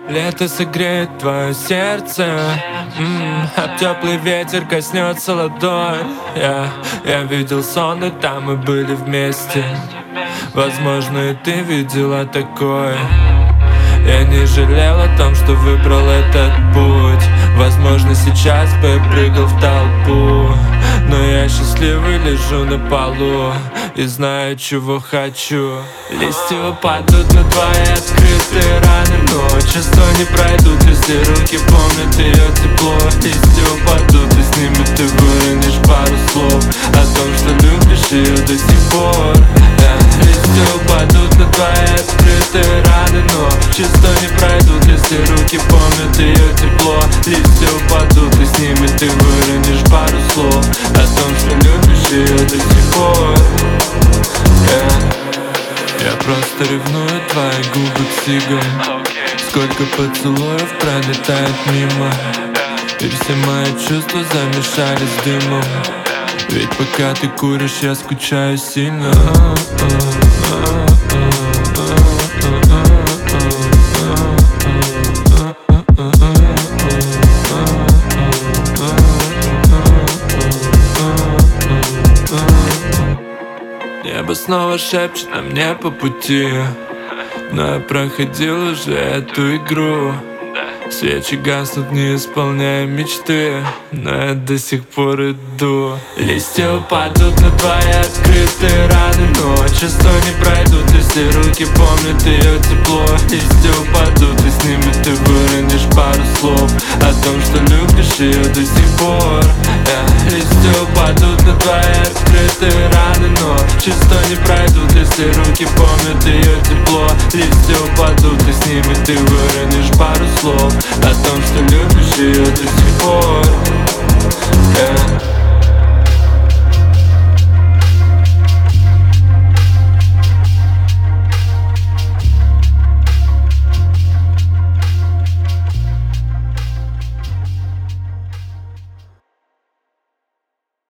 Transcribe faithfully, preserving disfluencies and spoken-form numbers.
Лето согреет твое сердце, м-м, а теплый ветер коснется ладонь. Я, я видел сон, и там мы были вместе. Возможно, и ты видела такое. Я не жалел о том, что выбрал этот путь. Возможно, сейчас бы я прыгал в толпу, но я счастливый лежу на полу и знаю, чего хочу. Листья упадут на твои открытые раны, но чувства не пройдут, если руки помнят ее тепло. Листья упадут, и с ними ты выронишь пару слов о том, что любишь ее до сих пор. yeah. Листья упадут на твои открытые раны, но чувства не пройдут, если руки помнят ее тепло. Листья упадут, и с ними ты выронишь пару слов о том, что любишь ее до сих пор. yeah. Я просто ревную твои губы к сигам. Сколько поцелуев пролетает мимо, и все мои чувства замешались с дымом. Ведь пока ты куришь, я скучаю сильно. Небо снова шепчет, а мне по пути, но я проходил уже эту игру. Свечи гаснут, не исполняя мечты, но я до сих пор иду. Листья упадут на твои открытые раны, но чувства не пройдут, если руки помнят ее тепло. Листья упадут, и с ними ты выронишь пару слов о том, что любишь ее до сих пор. yeah. Листья упадут на твои открытые раны, но чувства не пройдут, если руки помнят ее тепло. Листья упадут, и с ними ты выронишь пару слов о том, что любишь ее до сих пор.